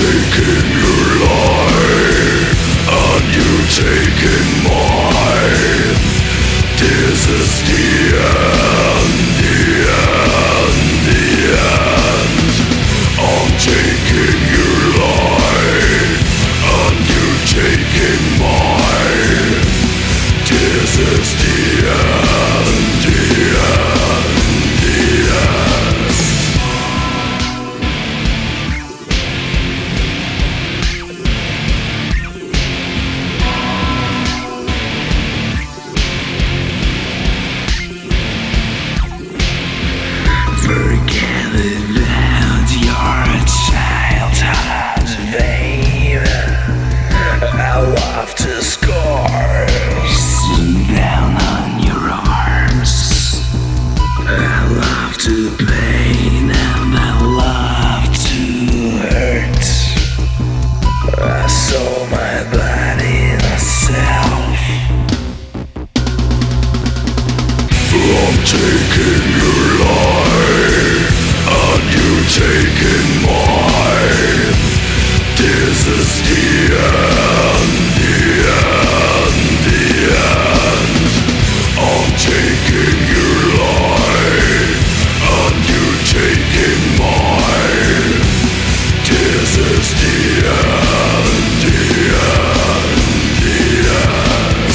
taking your life, and you taking mine. This is the end, the end, the end. I'm taking your life, and you taking mine. This is the end, the end, the end. Forget about your childhood, babe. I love the scars down on your arms. I love the pain and I love to hurt. I saw my body myself. I'm taking your life, and you taking mine. This is the end, the end, the end. I'm taking your life, and you taking mine. This is the end, the end, the end.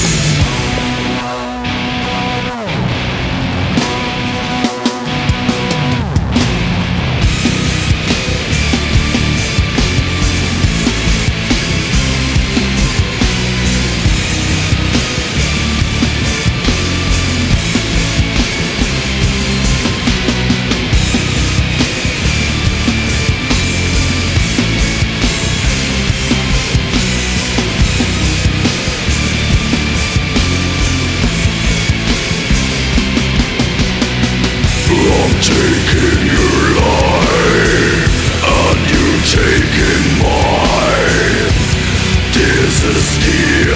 I'm taking your life, and you taking mine. This is the